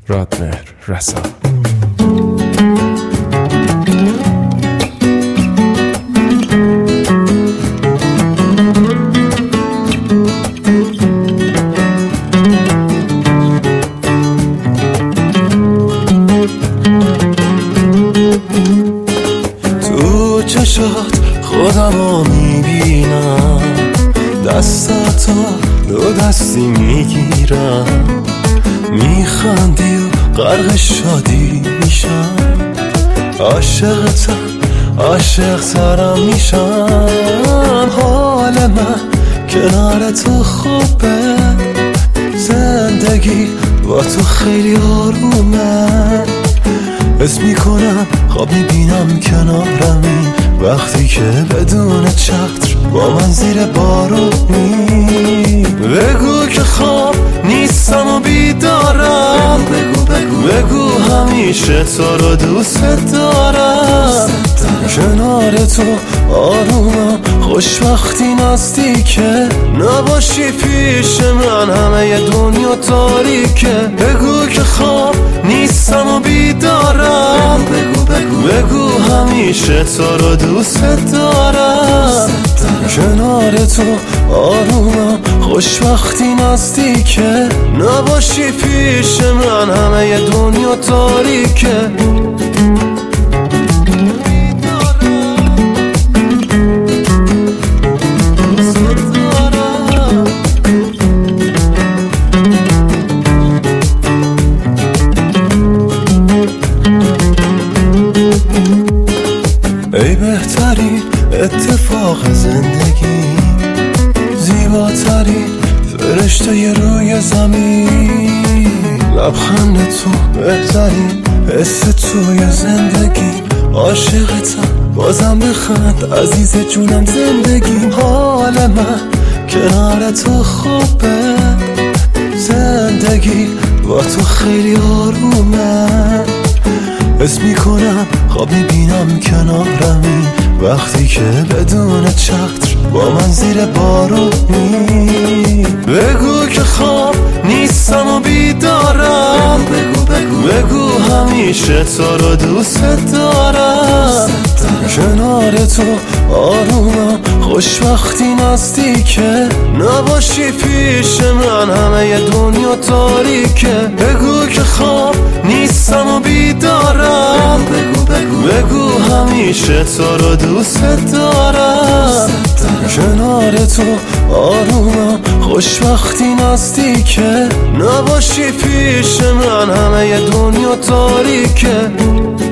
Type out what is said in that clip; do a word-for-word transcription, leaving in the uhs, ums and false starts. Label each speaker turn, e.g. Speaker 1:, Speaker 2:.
Speaker 1: رادمهر رسا.
Speaker 2: تو چشات خودمو میبینم، دستاتو دو دستی میگیرم، میخندی و غرق شادی میشم، عاشقتم عاشق ترم میشم. حال من کنار تو خوبه، زندگی با تو خیلی آرومه. حس میکنم خواب میبینم کنارمی، وقتی که بدون چتر با من زیر بارونی. بگو که خواب نیستم و بیدارم، بگو بگو بگو همیشه تو رو دوست دارم. کنار تو آرومم، خوشبختی نزدیکه، نباشی پیش من همه دنیا تاریکه. بگو که خواب نیستم و بیدارم، بگو بگو بگو همیشه تو رو دوست دارم. کنار تو آرومم، خوشبختی نزدیکه، نباشی پیش من همه دنیا تاریکه. ای بهترین اتفاق زندگی، زیباترین فرشته روی زمین، لبخند تو بهترین حس توی زندگی. عاشقتم بازم بخند عزیز جونم زندگی. حال من کنار تو خوبه، زندگی با تو خیلی آرومه. حس میکنم خواب میبینم کنارمی، وقتی که بدون چتر با من زیر بارونی. بگو که خواب نیستم و بیدارم، بگو بگو بگو همیشه تو رو دوست دارم. کنار تو آرومم، خوشبختی نزدیکه، نباشی پیش من همه دنیا تاریکه. بگو که خواب نیستم و بیدارم، بگو بگو بگو همیشه تو رو دوست دارم. کنار تو آرومم، خوشبختی نزدیکه، نباشی پیش من همه دنیا تاریکه.